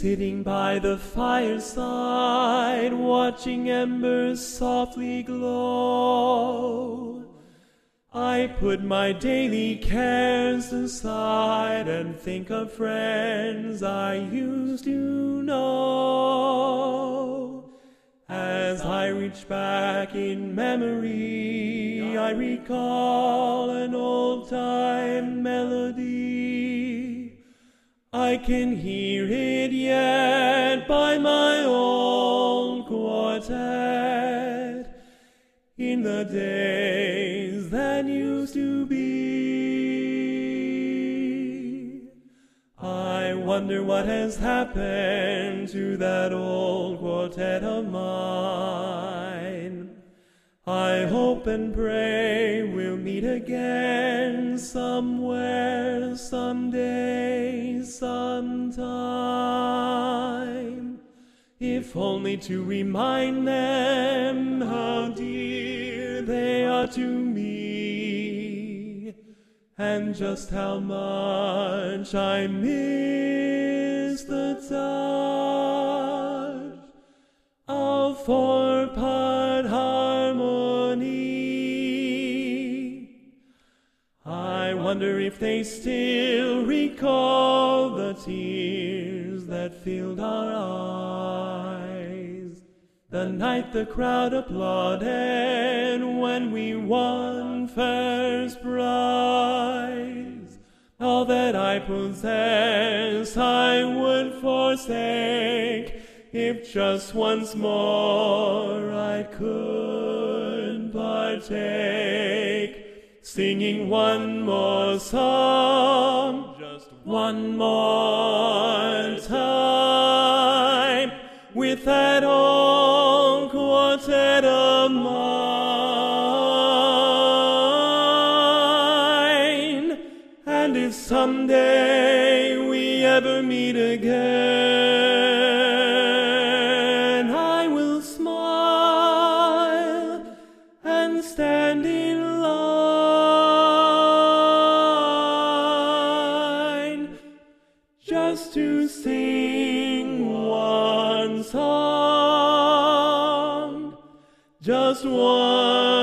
Sitting by the fireside, watching embers softly glow, I put my daily cares aside and think of friends I used to know. As I reach back in memory, I recall an old-time melody. I can hear it yet by my old quartet in the days that used to be. I wonder what has happened to that old quartet of mine. I hope and pray we'll meet again somewhere, someday, sometime, if only to remind them how dear they are to me, and just how much I miss the touch of four-part harmony. I wonder if they still recall the tears that filled our eyes, the night the crowd applauded when we won first prize. All that I possess I would forsake if just once more I could partake, singing one more song, just one more time, with that old quartet of mine. And if someday we ever meet again, I will smile and stand in line just to sing one song, just one.